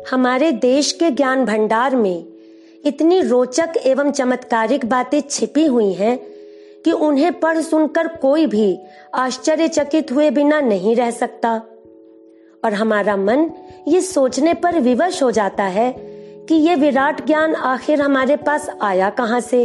हमारे देश के ज्ञान भंडार में इतनी रोचक एवं चमत्कारिक बातें छिपी हुई हैं कि उन्हें पढ़ सुनकर कोई भी आश्चर्यचकित हुए बिना नहीं रह सकता। और हमारा मन ये सोचने पर विवश हो जाता है कि ये विराट ज्ञान आखिर हमारे पास आया कहां से।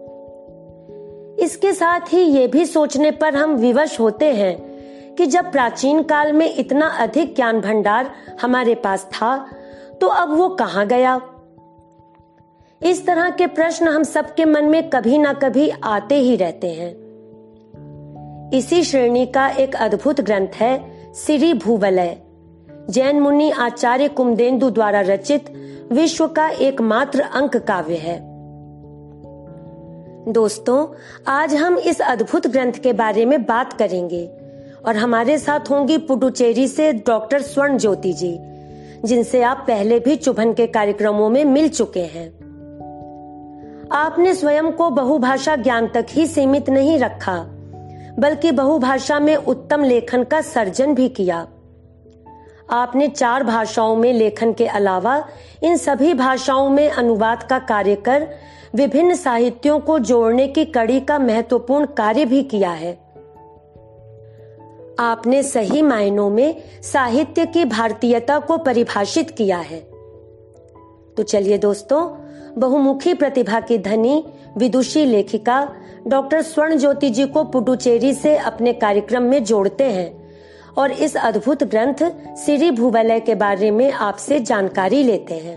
इसके साथ ही ये भी सोचने पर हम विवश होते हैं कि जब प्राचीन काल में इतना अधिक ज्ञान भंडार हमारे पास था तो अब वो कहां गया। इस तरह के प्रश्न हम सबके मन में कभी ना कभी आते ही रहते हैं। इसी श्रेणी का एक अद्भुत ग्रंथ है सिरी भूवलय, जैन मुनि आचार्य कुमदेन्दु द्वारा रचित विश्व का एकमात्र अंक काव्य है। दोस्तों, आज हम इस अद्भुत ग्रंथ के बारे में बात करेंगे और हमारे साथ होंगी पुडुचेरी से डॉक्टर स्वर्ण ज्योति जी, जिनसे आप पहले भी चुभन के कार्यक्रमों में मिल चुके हैं। आपने स्वयं को बहुभाषा ज्ञान तक ही सीमित नहीं रखा, बल्कि बहुभाषा में उत्तम लेखन का सर्जन भी किया। आपने 4 भाषाओं में लेखन के अलावा इन सभी भाषाओं में अनुवाद का कार्य कर विभिन्न साहित्यों को जोड़ने की कड़ी का महत्वपूर्ण कार्य भी किया है। आपने सही मायनों में साहित्य की भारतीयता को परिभाषित किया है। तो चलिए दोस्तों, बहुमुखी प्रतिभा की धनी विदुषी लेखिका डॉक्टर स्वर्ण ज्योति जी को पुडुचेरी से अपने कार्यक्रम में जोड़ते हैं और इस अद्भुत ग्रंथ सिरी भूवलय के बारे में आपसे जानकारी लेते हैं।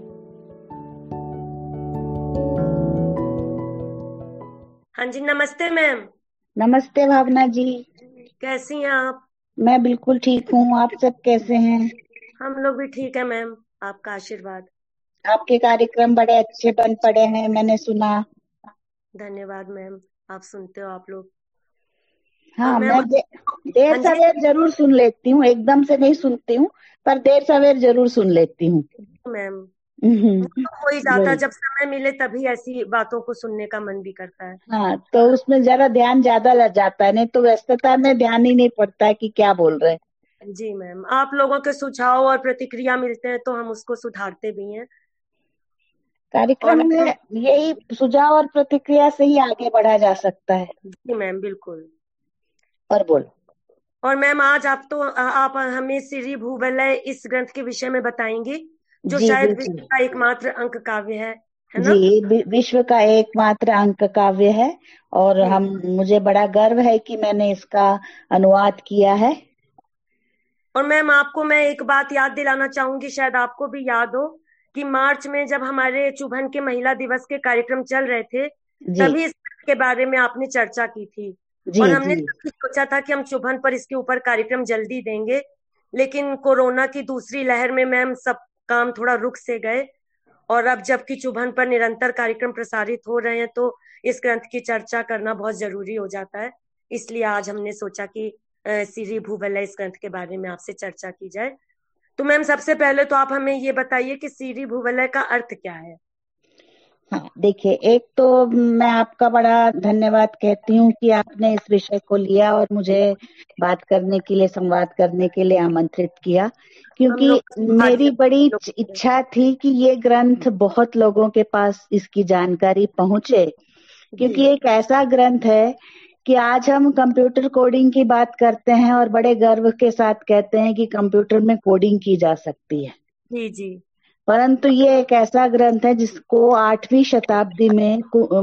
हाँ जी, नमस्ते मैम। नमस्ते भावना जी, कैसी हैं आप? मैं बिल्कुल ठीक हूँ। आप सब कैसे हैं? हम लोग भी ठीक है मैम, आपका आशीर्वाद। आपके कार्यक्रम बड़े अच्छे बन पड़े हैं, मैंने सुना। धन्यवाद मैम, आप सुनते हो आप लोग। हाँ, मैम, मैं देर सवेर जरूर सुन लेती हूँ, एकदम से नहीं सुनती हूँ, पर देर सवेर जरूर सुन लेती हूँ मैम। तो हो ही जाता, जब समय मिले तभी ऐसी बातों को सुनने का मन भी करता है। हाँ, तो उसमें जरा ध्यान ज्यादा लग जाता है, नहीं तो व्यस्तता में ध्यान ही नहीं पड़ता है कि क्या बोल रहे हैं। जी मैम, आप लोगों के सुझाव और प्रतिक्रिया मिलते हैं तो हम उसको सुधारते भी हैं। कार्यक्रम में यही सुझाव और प्रतिक्रिया से ही आगे बढ़ा जा सकता है। जी मैम, बिल्कुल। और बोलो। और मैम, आज आप हमें सिरी भूवलय इस ग्रंथ के विषय में बताएंगी, जो शायद विश्व का एकमात्र अंक काव्य है ना? जी, विश्व का एकमात्र अंक काव्य है और मुझे बड़ा गर्व है कि मैंने इसका अनुवाद किया है। और मैम, आपको मैं एक बात याद दिलाना चाहूंगी, शायद आपको भी याद हो कि मार्च में जब हमारे चुभन के महिला दिवस के कार्यक्रम चल रहे थे, तभी इस के बारे में आपने चर्चा की थी। और हमने सोचा था कि हम चुभन पर इसके ऊपर कार्यक्रम जल्दी देंगे, लेकिन कोरोना की दूसरी लहर में मैम सब काम थोड़ा रुक से गए। और अब जबकि चुभन पर निरंतर कार्यक्रम प्रसारित हो रहे हैं तो इस ग्रंथ की चर्चा करना बहुत जरूरी हो जाता है। इसलिए आज हमने सोचा कि सिरी भूवलय इस ग्रंथ के बारे में आपसे चर्चा की जाए। तो मैम, सबसे पहले तो आप हमें ये बताइए कि सिरी भूवलय का अर्थ क्या है? हाँ, देखिए, एक तो मैं आपका बड़ा धन्यवाद कहती हूँ कि आपने इस विषय को लिया और मुझे बात करने के लिए, संवाद करने के लिए आमंत्रित किया, क्योंकि मेरी बड़ी इच्छा थी कि ये ग्रंथ बहुत लोगों के पास इसकी जानकारी पहुंचे, क्योंकि एक ऐसा ग्रंथ है कि आज हम कंप्यूटर कोडिंग की बात करते हैं और बड़े गर्व के साथ कहते हैं कि कंप्यूटर में कोडिंग की जा सकती है। जी जी। परंतु ये एक ऐसा ग्रंथ है जिसको 8वीं शताब्दी में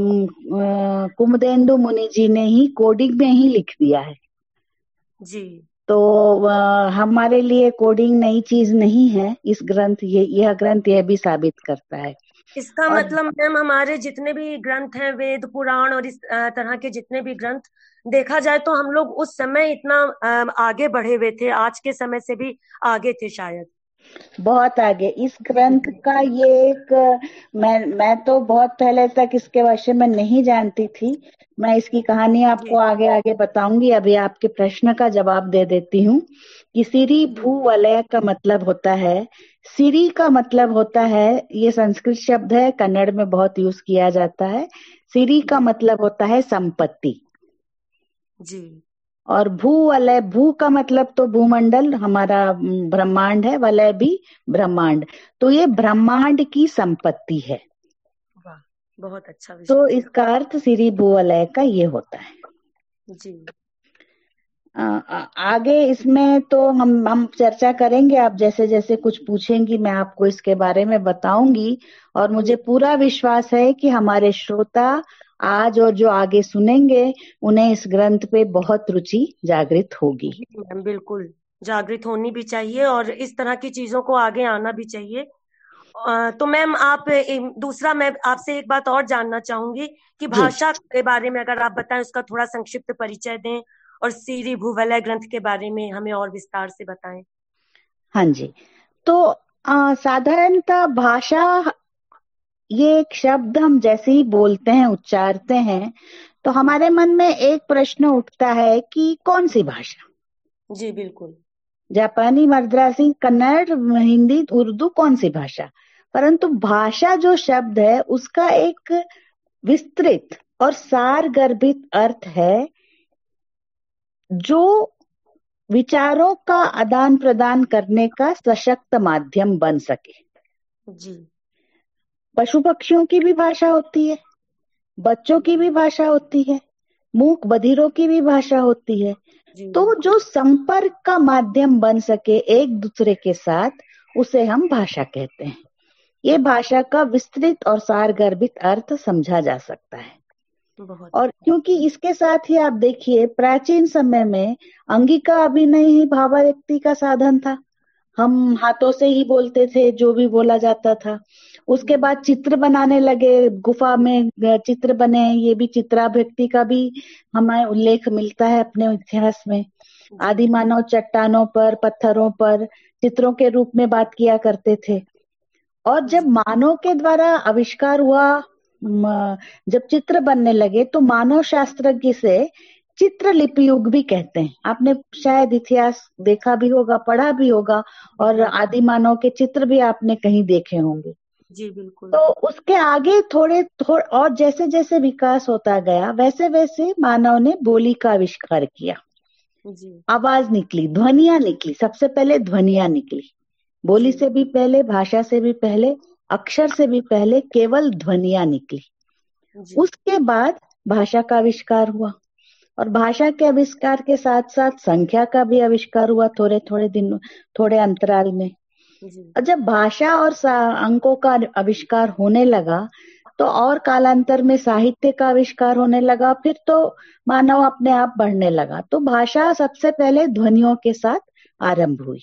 कुमदेन्दु मुनि जी ने ही कोडिंग में ही लिख दिया है। जी। तो हमारे लिए कोडिंग नई चीज नहीं है। इस ग्रंथ यह ग्रंथ यह भी साबित करता है। इसका मतलब मैम, हमारे जितने भी ग्रंथ हैं, वेद पुराण और इस तरह के जितने भी ग्रंथ, देखा जाए तो हम लोग उस समय इतना आगे बढ़े हुए थे, आज के समय से भी आगे थे शायद, बहुत आगे। इस ग्रंथ का ये एक मैं तो बहुत पहले तक इसके विषय में नहीं जानती थी। मैं इसकी कहानी आपको आगे आगे बताऊंगी। अभी आपके प्रश्न का जवाब दे देती हूँ कि सिरी भूवलय का मतलब होता है, सिरी का मतलब होता है, ये संस्कृत शब्द है, कन्नड़ में बहुत यूज किया जाता है। सिरी का मतलब होता है संपत्ति। जी। और भूवलय, भू का मतलब तो भूमंडल हमारा ब्रह्मांड है, वलय भी ब्रह्मांड, तो ये ब्रह्मांड की संपत्ति है। वाह, बहुत अच्छा विषय तो दिया। इसका अर्थ सिरी भूवलय का ये होता है। जी। आगे इसमें तो हम चर्चा करेंगे, आप जैसे जैसे कुछ पूछेंगी मैं आपको इसके बारे में बताऊंगी। और मुझे जी पूरा विश्वास है कि हमारे श्रोता आज और जो आगे सुनेंगे उन्हें इस ग्रंथ पे बहुत रुचि जागृत होगी। जी मैम, बिल्कुल जागृत होनी भी चाहिए और इस तरह की चीजों को आगे आना भी चाहिए। तो मैम आप दूसरा मैं आपसे एक बात और जानना चाहूंगी कि जी। भाषा के बारे में अगर आप बताएं, उसका थोड़ा संक्षिप्त परिचय दें और सिरी भूवलय ग्रंथ के बारे में हमें और विस्तार से बताएं। हाँ जी। तो साधारणतः भाषा, ये एक शब्द हम जैसे ही बोलते हैं, उच्चारते हैं, तो जी हमारे मन में एक प्रश्न उठता है कि कौन सी भाषा? जी बिल्कुल। जापानी, मद्रासी, कन्नड़, हिंदी, उर्दू, कौन सी भाषा? परंतु भाषा जो शब्द है उसका एक विस्तृत और सारगर्भित अर्थ है, जो विचारों का आदान प्रदान करने का सशक्त माध्यम बन सके। जी पशु पक्षियों की भी भाषा होती है, बच्चों की भी भाषा होती है, मूक बधिरों की भी भाषा होती है। जी तो जो संपर्क का माध्यम बन सके एक दूसरे के साथ, उसे हम भाषा कहते हैं। ये भाषा का विस्तृत और सारगर्भित अर्थ समझा जा सकता है। बहुत। और क्योंकि इसके साथ ही आप देखिए, प्राचीन समय में अंगिका अभिनय ही भावाव्यक्ति का साधन था। हम हाथों से ही बोलते थे जो भी बोला जाता था। उसके बाद चित्र बनाने लगे, गुफा में चित्र बने, ये भी चित्राभिव्यक्ति का भी हमें उल्लेख मिलता है अपने इतिहास में। जी आदि मानव चट्टानों पर, पत्थरों पर चित्रों के रूप में बात किया करते थे। और जब जी मानव के द्वारा आविष्कार हुआ, जब चित्र बनने लगे, तो मानव शास्त्रज्ञ से चित्रलिपि युग भी कहते हैं। आपने शायद इतिहास देखा भी होगा, पढ़ा भी होगा, और जी आदि मानव के चित्र भी आपने कहीं देखे होंगे। जी बिल्कुल। तो उसके आगे थोड़े और जैसे जैसे विकास होता गया, वैसे वैसे मानव ने बोली का आविष्कार किया। जी आवाज निकली, ध्वनियां निकली, सबसे पहले ध्वनियां निकली। बोली जी से भी पहले, भाषा से भी पहले, अक्षर से भी पहले केवल ध्वनियां निकली। जी उसके बाद भाषा का आविष्कार हुआ, और भाषा के आविष्कार के साथ साथ संख्या का भी आविष्कार हुआ, थोड़े थोड़े दिन, थोड़े अंतराल में। जी और जब भाषा और अंकों का आविष्कार होने लगा, तो और कालांतर में साहित्य का आविष्कार होने लगा, फिर तो मानव अपने आप बढ़ने लगा। तो भाषा सबसे पहले ध्वनियों के साथ आरंभ हुई।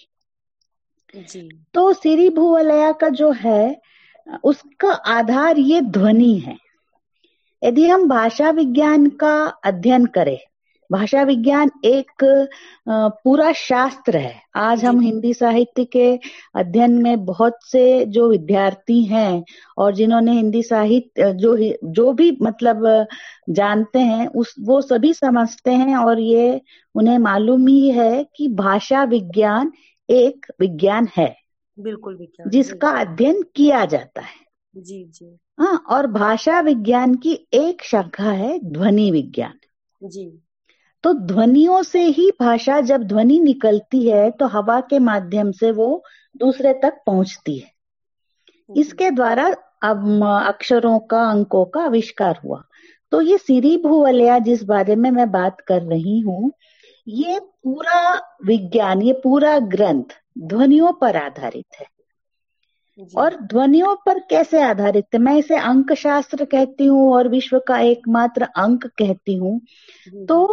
जी तो सिरी भूवलया का जो है, उसका आधार ये ध्वनि है। यदि हम भाषा विज्ञान का अध्ययन करें, भाषा विज्ञान एक पूरा शास्त्र है। आज जी हम हिंदी साहित्य के अध्ययन में बहुत से जो विद्यार्थी हैं और जिन्होंने हिंदी साहित्य जो भी मतलब जानते हैं, उस वो सभी समझते हैं, और ये उन्हें मालूम ही है कि भाषा विज्ञान एक विज्ञान है बिल्कुल विज्ञान। जी जिसका अध्ययन किया जाता है। जी जी हाँ, और भाषा विज्ञान की एक शाखा है ध्वनि विज्ञान। जी तो ध्वनियों से ही भाषा, जब ध्वनि निकलती है तो हवा के माध्यम से वो दूसरे तक पहुंचती है। जी इसके द्वारा अब अक्षरों का, अंकों का आविष्कार हुआ। तो ये सिरी भूवलया जिस बारे में मैं बात कर रही हूँ, ये पूरा विज्ञान, ये पूरा ग्रंथ ध्वनियों पर आधारित है। जी और ध्वनियों पर कैसे आधारित है, मैं इसे अंक शास्त्र कहती हूँ और विश्व का एकमात्र अंक कहती हूँ। जी तो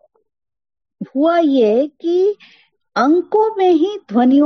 हुआ ये कि अंकों में ही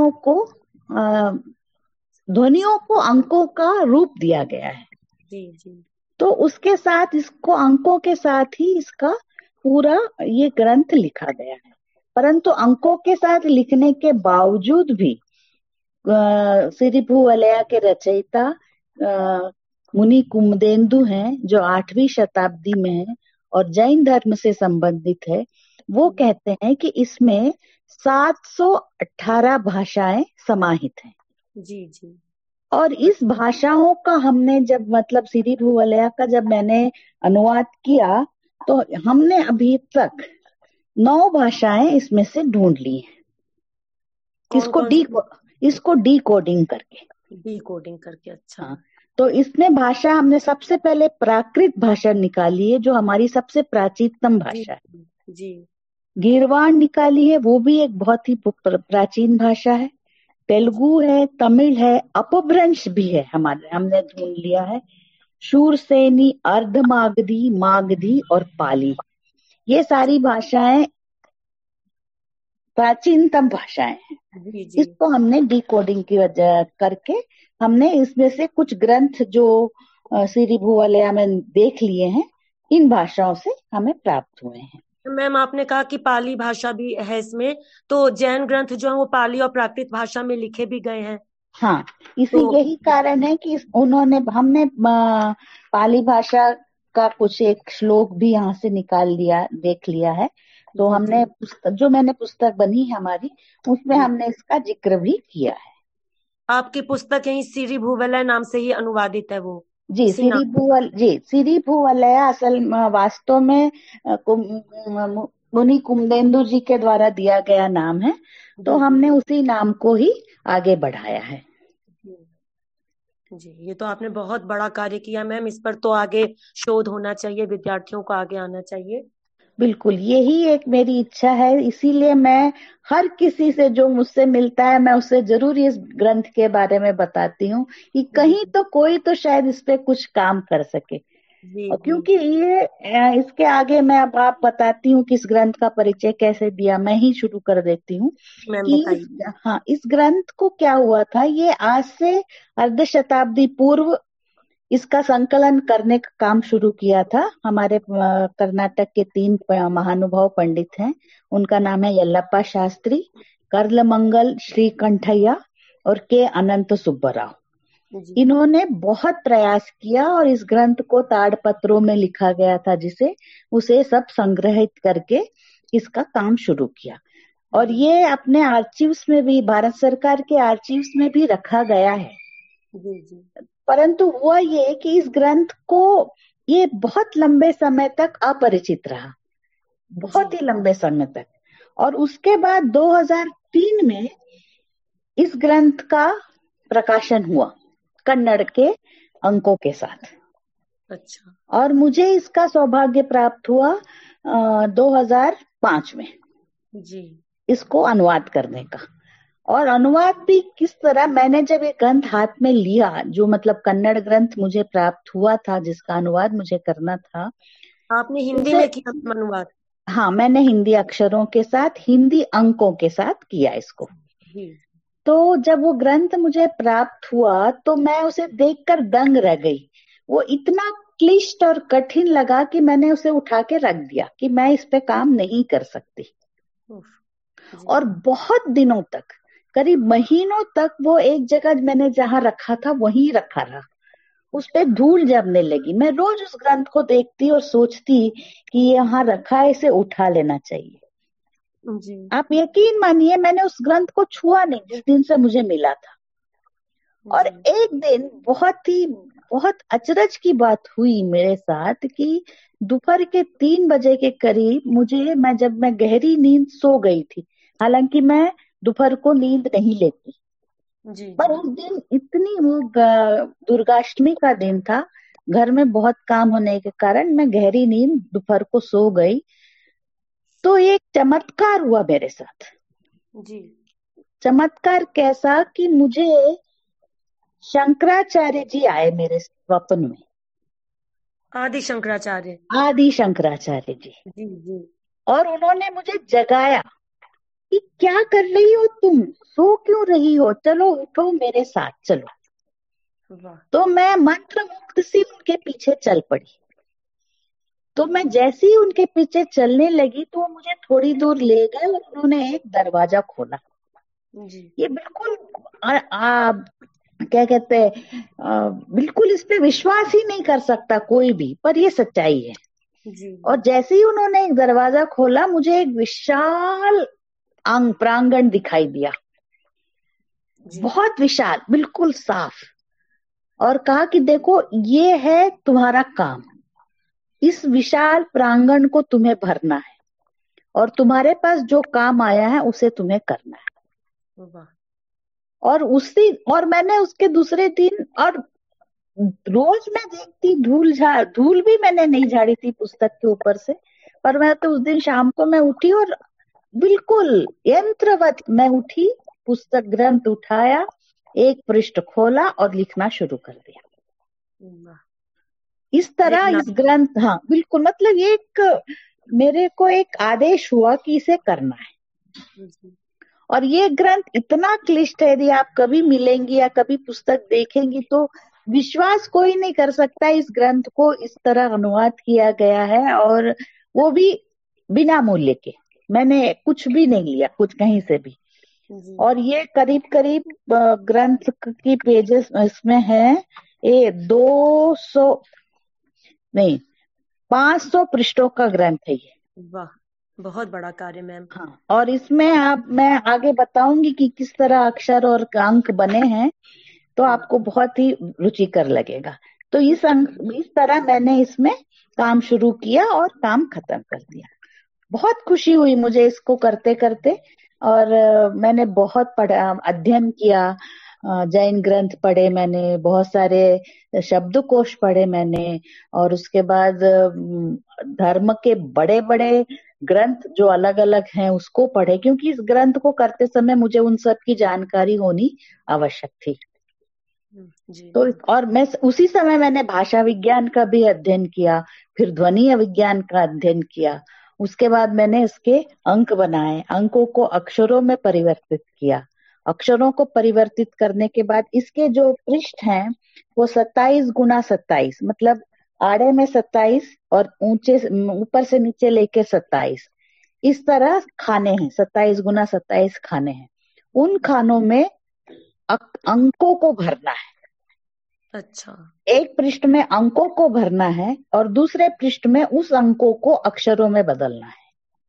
ध्वनियों को अंकों का रूप दिया गया है। जी जी तो उसके साथ, इसको अंकों के साथ ही इसका पूरा ये ग्रंथ लिखा गया है। परंतु अंकों के साथ लिखने के बावजूद भी सिरी भूवलया के रचयिता मुनि कुमदेन्दु हैं, जो 8वीं शताब्दी में है और जैन धर्म से संबंधित है। वो कहते हैं कि इसमें 718 भाषाएं समाहित हैं। जी जी और इस भाषाओं का हमने जब मतलब सिरी भूवलया का जब मैंने अनुवाद किया, तो हमने अभी तक 9 भाषाएं इसमें से ढूंढ ली हैं, कौन कौन सी? इसको डी कोडिंग करके। डी कोडिंग करके, अच्छा। हाँ, तो इसमें भाषा हमने सबसे पहले प्राकृत भाषा निकाली है, जो हमारी सबसे प्राचीनतम जी भाषा है। जी। गीरवाण निकाली है, वो भी एक बहुत ही प्राचीन भाषा है। जी तेलुगु है, तमिल है, अपभ्रंश भी है, हमारे हमने ढूंढ लिया है। शूरसेनी, अर्धमागधी, मागधी और पाली, ये सारी भाषाएं प्राचीनतम भाषाएं हैं। जी। जी इसको हमने डिकोडिंग की वजह करके हमने इसमें से कुछ ग्रंथ जो सिरी भूवलया में देख लिए हैं, इन भाषाओं से हमें प्राप्त हुए हैं। मैम, आपने कहा कि पाली भाषा भी है इसमें, तो जैन ग्रंथ जो है वो पाली और प्राकृत भाषा में लिखे भी गए हैं। हाँ, इसी तो यही कारण है कि हमने पाली भाषा का कुछ एक श्लोक भी यहाँ से निकाल लिया, देख लिया है। तो जी जी हमने मैंने पुस्तक बनी है हमारी, उसमें जी। हमने इसका जिक्र भी किया है। आपकी पुस्तक यही सिरी भूवलय नाम से ही अनुवादित है, वो इसी नाम। सिरी भूवलया असल वास्तव में मुनि कुमदेन्दु जी के द्वारा दिया गया नाम है, तो जी जी हमने उसी नाम को ही आगे बढ़ाया है। जी। जी, ये तो आपने बहुत बड़ा कार्य किया मैम। इस पर तो आगे शोध होना चाहिए, विद्यार्थियों को आगे आना चाहिए। बिल्कुल, यही एक मेरी इच्छा है, इसीलिए मैं हर किसी से जो मुझसे मिलता है, मैं उससे जरूर इस ग्रंथ के बारे में बताती हूँ कि जी कहीं तो कोई तो शायद इस पे कुछ काम कर सके। जी और जी। क्योंकि ये इसके आगे मैं अब आप बताती हूँ कि इस ग्रंथ का परिचय कैसे दिया, मैं ही शुरू कर देती हूँ मैम कि बताइए। हाँ, इस ग्रंथ को क्या हुआ था, ये आज से अर्ध शताब्दी पूर्व इसका संकलन करने का काम शुरू किया था। हमारे कर्नाटक के 3 महानुभाव पंडित हैं, उनका नाम है यल्लप्पा शास्त्री, कर्लमंगल श्रीकंठैया और के अनंत सुब्बराव। जी इन्होंने बहुत प्रयास किया और इस ग्रंथ को ताड़पत्रों में लिखा गया था, जिसे उसे सब संग्रहित करके इसका काम शुरू किया। और जी ये अपने आर्चीव्स में भी, भारत सरकार के आर्चीव्स में भी रखा गया है। जी जी परंतु हुआ ये कि इस ग्रंथ को ये बहुत लंबे समय तक अपरिचित रहा, जी। बहुत ही लंबे समय तक। और उसके बाद 2003 में इस ग्रंथ का प्रकाशन हुआ कन्नड़ के अंकों के साथ, अच्छा। और मुझे इसका सौभाग्य प्राप्त हुआ 2005 में जी इसको अनुवाद करने का। और अनुवाद भी किस तरह, मैंने जब ये ग्रंथ हाथ में लिया, जो मतलब कन्नड़ ग्रंथ मुझे प्राप्त हुआ था जिसका अनुवाद मुझे करना था, आपने हिंदी उसे, में किया मैम अनुवाद? हाँ, मैंने हिंदी अक्षरों के साथ, हिंदी अंकों के साथ किया इसको। जी तो जब वो ग्रंथ मुझे प्राप्त हुआ तो मैं उसे देखकर दंग रह गई। वो इतना क्लिष्ट और कठिन लगा कि मैंने उसे उठा के रख दिया कि मैं इस पे काम नहीं कर सकती। उफ, जी और बहुत दिनों तक, करीब महीनों तक वो एक जगह मैंने जहां रखा था वहीं रखा रहा। उस पे धूल जमने लगी। मैं रोज उस ग्रंथ को देखती और सोचती कि ये यहाँ रखा है, इसे उठा लेना चाहिए। जी आप यकीन मानिए, मैंने उस ग्रंथ को छुआ नहीं जिस दिन से मुझे मिला था। और जी एक दिन बहुत अचरज की बात हुई मेरे साथ कि दोपहर के 3 बजे के करीब जब मैं गहरी नींद सो गई थी, हालांकि मैं दोपहर को नींद नहीं लेती, जी पर जी उस दिन इतनी दुर्गाष्टमी का दिन था, घर में बहुत काम होने के कारण मैं गहरी नींद दोपहर को सो गई। तो एक चमत्कार हुआ मेरे साथ। जी। चमत्कार कैसा कि मुझे शंकराचार्य जी आए मेरे स्वप्न में। आदि शंकराचार्य। आदि शंकराचार्य जी। जी जी। और उन्होंने मुझे जगाया कि क्या कर रही हो तुम, सो क्यों रही हो, चलो उठो मेरे साथ चलो। वाह। तो मैं मंत्र मुग्ध सी उनके पीछे चल पड़ी। तो मैं जैसे ही उनके पीछे चलने लगी तो वो मुझे थोड़ी दूर ले गए और उन्होंने एक दरवाजा खोला। जी ये बिल्कुल क्या कहते हैं, बिल्कुल इस पे विश्वास ही नहीं कर सकता कोई भी, पर ये सच्चाई है। जी और जैसे ही उन्होंने एक दरवाजा खोला, मुझे एक विशाल प्रांगण दिखाई दिया, जी बहुत विशाल, बिल्कुल साफ। और कहा कि देखो, ये है तुम्हारा काम, इस विशाल प्रांगण को तुम्हें भरना है। और तुम्हारे पास जो काम आया है उसे तुम्हें करना है। वाह। और मैंने उसके दूसरे दिन, और रोज मैं देखती, धूल भी मैंने नहीं झाड़ी थी पुस्तक के ऊपर से, पर मैं तो उस दिन शाम को मैं उठी और बिल्कुल यंत्रवत मैं उठी, पुस्तक ग्रंथ उठाया, एक पृष्ठ खोला और लिखना शुरू कर दिया। वाह। इस तरह प्रेरणा। इस ग्रंथ, हाँ बिल्कुल, मतलब ये एक, मेरे को एक आदेश हुआ कि इसे करना है। जी। और ये ग्रंथ इतना क्लिष्ट है, यदि आप कभी मिलेंगी या कभी पुस्तक देखेंगी तो विश्वास कोई नहीं कर सकता इस ग्रंथ को इस तरह अनुवाद किया गया है, और वो भी बिना मूल्य के। मैंने कुछ भी नहीं लिया, कुछ कहीं से भी। जी। और ये करीब करीब ग्रंथ की पेजेस इसमें है, ये 200 नहीं, 500 पृष्ठों का ग्रंथ है ये। वाह, बहुत बड़ा कार्य मैम। हाँ, और इसमें मैं आगे बताऊंगी कि किस तरह अक्षर और अंक बने हैं, तो आपको बहुत ही रुचिकर लगेगा। तो इस तरह मैंने इसमें काम शुरू किया और काम खत्म कर दिया। बहुत खुशी हुई मुझे इसको करते करते। और मैंने बहुत पढ़ा, अध्ययन किया, जैन ग्रंथ पढ़े मैंने, बहुत सारे शब्दकोश पढ़े मैंने, और उसके बाद धर्म के बड़े बड़े ग्रंथ जो अलग अलग हैं उसको पढ़े, क्योंकि इस ग्रंथ को करते समय मुझे उन सब की जानकारी होनी आवश्यक थी। जी। तो और मैं उसी समय मैंने भाषा विज्ञान का भी अध्ययन किया, फिर ध्वनि विज्ञान का अध्ययन किया। उसके बाद मैंने इसके अंक बनाए, अंकों को अक्षरों में परिवर्तित किया। अक्षरों को परिवर्तित करने के बाद इसके जो पृष्ठ हैं वो 27 x 27, मतलब आड़े में 27 और ऊंचे ऊपर से नीचे लेके 27, इस तरह खाने हैं, 27 x 27 खाने हैं। उन खानों में अंकों को भरना है। अच्छा। एक पृष्ठ में अंकों को भरना है और दूसरे पृष्ठ में उस अंकों को अक्षरों में बदलना है।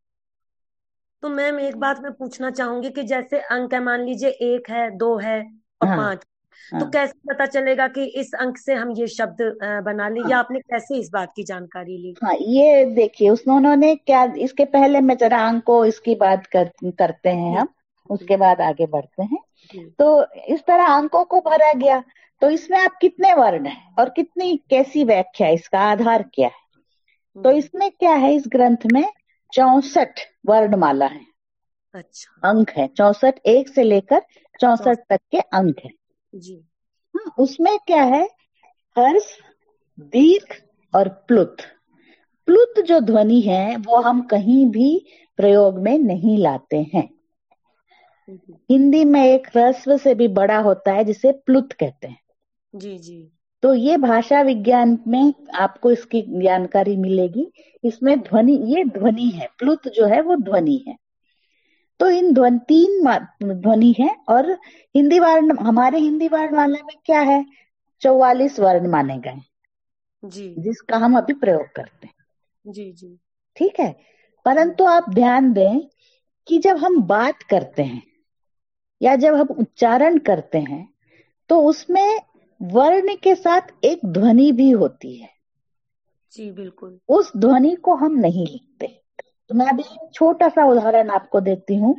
तो मैम एक बात मैं पूछना चाहूंगी कि जैसे अंक है, मान लीजिए 1 है, 2 है और हाँ 5, तो हाँ कैसे पता चलेगा कि इस अंक से हम ये शब्द बना ले, हाँ या आपने कैसे इस बात की जानकारी ली? हाँ, ये देखिए उन्होंने क्या, इसके पहले मैं जरा अंकों इसकी बात करते हैं जी। हम, उसके बाद आगे बढ़ते हैं। जी। तो इस तरह अंकों को भरा गया। तो इसमें आप कितने वर्ण हैं और कितनी कैसी व्याख्या, इसका आधार क्या है? तो जी। इसमें क्या है, इस ग्रंथ में 64 वर्णमाला है, अच्छा। अंक है 64, एक से लेकर 64 चौस- तक के अंक है। जी। उसमें क्या है, हर्ष, दीर्घ और प्लुत। प्लुत जो ध्वनि है वो हम कहीं भी प्रयोग में नहीं लाते हैं। जी। हिंदी में एक ह्रस्व से भी बड़ा होता है जिसे प्लुत कहते हैं। जी। जी। तो ये भाषा विज्ञान में आपको इसकी जानकारी मिलेगी। इसमें ध्वनि, ये ध्वनि है, प्लुत जो है वो ध्वनि है। तो इन ध्वनि है। और हिंदी वर्ण, हमारे हिंदी वर्णमाला में क्या है, 44 वर्ण माने गए, जी। जिसका हम अभी प्रयोग करते हैं। जी। जी। ठीक है, परंतु आप ध्यान दें कि जब हम बात करते हैं या जब हम उच्चारण करते हैं तो उसमें वर्ण के साथ एक ध्वनि भी होती है। जी बिल्कुल। उस ध्वनि को हम नहीं लिखते। तो मैं अभी एक छोटा सा उदाहरण आपको देती हूँ।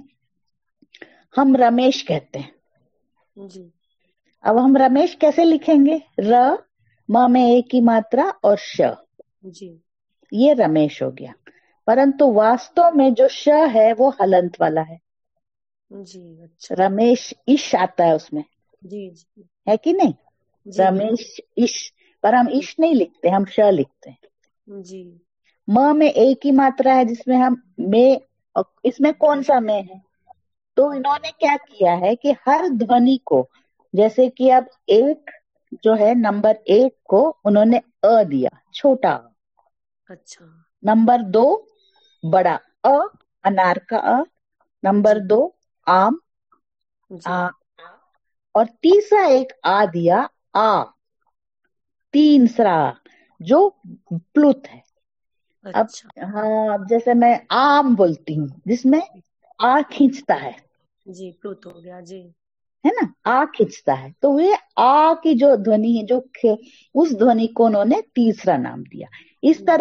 हम रमेश कहते हैं, जी। अब हम रमेश कैसे लिखेंगे, र, म में एक की मात्रा और श, जी। ये रमेश हो गया। परंतु वास्तव में जो श है वो हलंत वाला है। जी। अच्छा। रमेश इश आता है उसमें, जी। जी। है कि नहीं? जी बिल्कुल। रमेश इश, पर हम इश नहीं लिखते, हम श लिखते हैं। जी। म में एक ही मात्रा है जिसमें हम में, इसमें कौन सा में है? तो इन्होंने क्या किया है कि हर ध्वनि को, जैसे कि अब एक जो है, नंबर 1 को उन्होंने अ दिया, छोटा अ। अच्छा। नंबर 2 बड़ा अ, अनार का अ। नंबर जी। 2 आम, जी। आ। और तीसरा एक आ दिया, आ, तीसरा जो प्लुत है। अब अच्छा। हाँ, अब जैसे मैं आम बोलती हूँ जिसमें आ खींचता जी प्लुत हो गया। जी। है ना, आ खींचता है, तो वे आ की जो ध्वनि है, उस ध्वनि को उन्होंने तीसरा नाम दिया। इस जी। तरह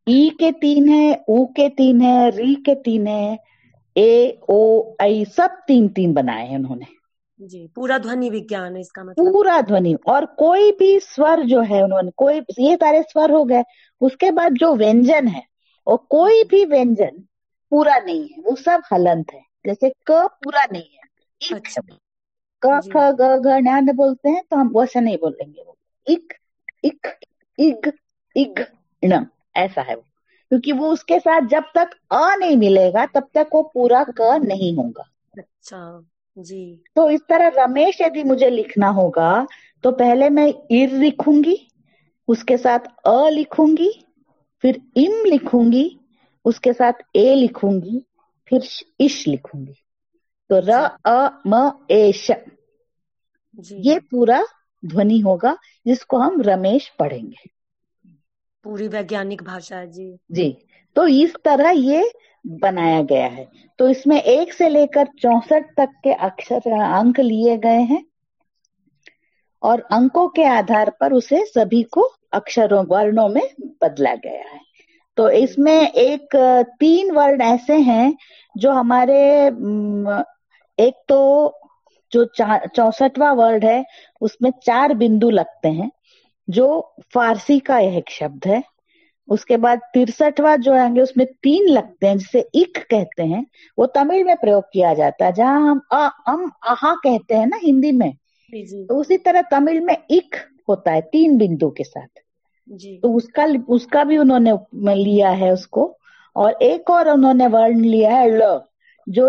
ई के 3 है, ऊ के 3 है, री के 3 है, ए ओ आई सब 3 3 बनाए हैं उन्होंने। जी, पूरा ध्वनि विज्ञान है इसका मतलब। पूरा ध्वनि, और कोई भी स्वर जो है उन्होंने, कोई ये सारे स्वर हो गए, उसके बाद जो व्यंजन है, और कोई भी व्यंजन पूरा नहीं है, वो सब हलंत है। जैसे क पूरा नहीं है, इक है। अच्छा। क जी। ख ग घ ञ बोलते हैं तो हम वैसे नहीं बोलेंगे, वो इक, इक, इग, इग, ण, ऐसा है वो। क्योंकि वो उसके साथ जब तक अ नहीं मिलेगा तब तक वो पूरा क नहीं होगा। अच्छा। जी। तो इस तरह रमेश यदि मुझे लिखना होगा तो पहले मैं इर लिखूंगी, उसके साथ अ लिखूंगी, फिर इम लिखूंगी, उसके साथ ए लिखूंगी, फिर इश लिखूंगी। तो र जी। अ म ए श, जी। ये पूरा ध्वनि होगा जिसको हम रमेश पढ़ेंगे। पूरी वैज्ञानिक भाषा है जी। जी। तो इस तरह ये बनाया गया है। तो इसमें 1 से लेकर 64 तक के अक्षर अंक लिए गए हैं, और अंकों के आधार पर उसे सभी को अक्षरों वर्णों में बदला गया है। तो इसमें एक 3 वर्ण ऐसे हैं जो हमारे एक तो जो 64वां वर्ड है उसमें 4 बिंदु लगते हैं, जो फारसी का एक शब्द है। उसके बाद 63वां जो आएंगे उसमें 3 लगते हैं, जिसे इक कहते हैं, वो तमिल में प्रयोग किया जाता है। जहां हम आहा कहते हैं ना हिंदी में, जी। जी। तो उसी तरह तमिल में इक होता है 3 बिंदु के साथ। जी। तो उसका उसका भी उन्होंने लिया है उसको। और एक और उन्होंने वर्ण लिया है ल, जो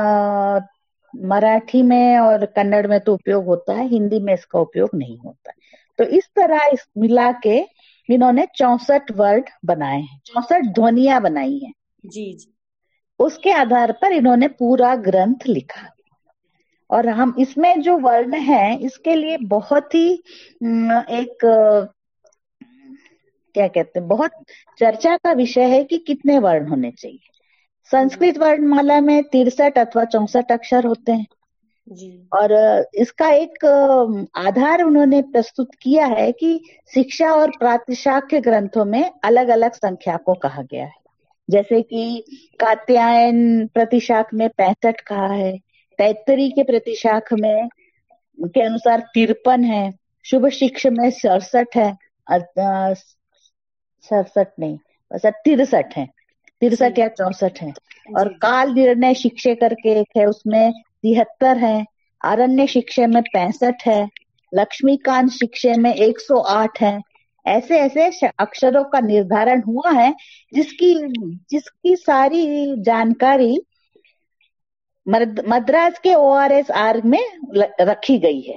मराठी में और कन्नड़ में तो उपयोग होता है, हिंदी में इसका उपयोग नहीं होता। तो इस तरह इस मिला के इन्होंने 64 वर्ड बनाए हैं, 64 ध्वनियां बनाई हैं। जी। जी। उसके आधार पर इन्होंने पूरा ग्रंथ लिखा। और हम इसमें जो वर्ण है इसके लिए बहुत ही एक क्या कहते हैं, बहुत चर्चा का विषय है कि कितने वर्ण होने चाहिए। जी। संस्कृत वर्णमाला में 63 अथवा 64 अक्षर होते हैं। जी। और इसका एक आधार उन्होंने प्रस्तुत किया है कि शिक्षा और प्रातिशाख्य ग्रंथों में अलग अलग संख्या को कहा गया है। जैसे कि कात्यायन प्रतिशाख में 65 कहा है, तैत्तरी के प्रतिशाख में के अनुसार 53 है, शुभ शिक्ष में 67 है, 67 नहीं, बस 63 है, 63 जी। या 64 है। और जी। जी। काल निर्णय शिक्षे करके एक है, उसमें 73 है, आरण्य शिक्षे में 65 है, लक्ष्मीकांत शिक्षे में 108 है। ऐसे ऐसे अक्षरों का निर्धारण हुआ है, जिसकी जिसकी सारी जानकारी मद्रास के ओआरएस आर्ग में रखी गई है।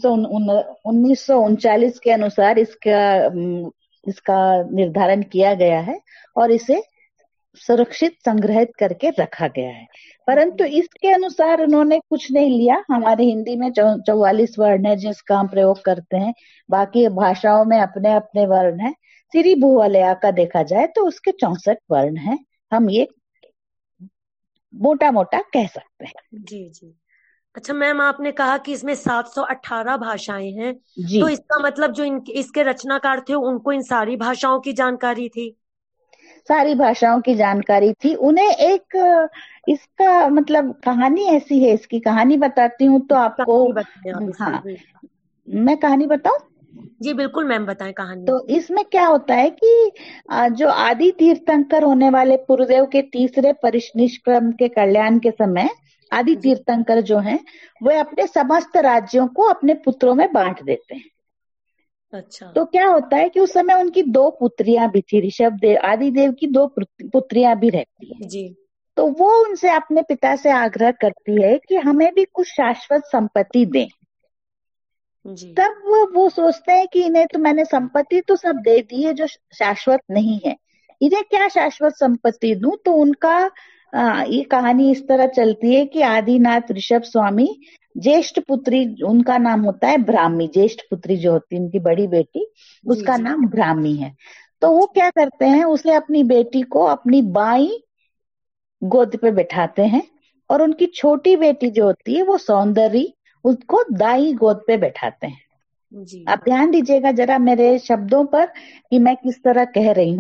1939 के अनुसार इसका निर्धारण किया गया है और इसे सुरक्षित संग्रहित करके रखा गया है। परंतु इसके अनुसार उन्होंने कुछ नहीं लिया। हमारे हिंदी में 44 वर्ण है जिसका हम प्रयोग करते हैं, बाकी भाषाओं में अपने अपने वर्ण है। सिरी भूवलया का देखा जाए तो उसके 64 वर्ण हैं, हम ये मोटा मोटा कह सकते हैं। जी। जी। अच्छा मैम, आपने कहा कि इसमें 718 भाषाएं हैं, जी, तो इसका मतलब जो इसके रचनाकार थे उनको इन सारी भाषाओं की जानकारी थी। सारी भाषाओं की जानकारी थी उन्हें। एक इसका मतलब कहानी ऐसी है, इसकी कहानी बताती हूँ तो आपको। कहानी बताएं आप इसकी हाँ, जी। मैं कहानी बताऊं। जी बिल्कुल मैम, बताएं कहानी। तो इसमें क्या होता है कि जो आदि तीर्थंकर होने वाले पुरुदेव के तीसरे परिनिष्क्रम के कल्याण के समय आदि जी। तीर्थंकर जो हैं, वे अपने समस्त राज्यों को अपने पुत्रों में बांट देते हैं। अच्छा। तो क्या होता है कि उस समय उनकी 2 पुत्रियां भी थी, ऋषभ देव आदि देव की 2 पुत्रियां भी रहती हैं। जी। तो वो उनसे अपने पिता से आग्रह करती है कि हमें भी कुछ शाश्वत संपत्ति दें। जी। तब वो सोचते हैं कि इन्हें तो मैंने संपत्ति तो सब दे दी है जो शाश्वत नहीं है, इन्हें क्या शाश्वत संपत्ति दूं। तो उनका ये कहानी इस तरह चलती है कि आदिनाथ ऋषभ स्वामी ज्येष्ठ पुत्री, उनका नाम होता है ब्राह्मी, ज्येष्ठ पुत्री जो होती है उनकी बड़ी बेटी, जी। उसका जी। नाम ब्राह्मी है। तो वो अच्छा। क्या करते हैं, उसे अपनी बेटी को अपनी बाई गोद पे बैठाते हैं, और उनकी छोटी बेटी जो होती है वो सौंदर्य, उसको दाई गोद पे बैठाते हैं। जी। आप ध्यान दीजिएगा जरा मेरे शब्दों पर कि मैं किस तरह कह रही हूँ।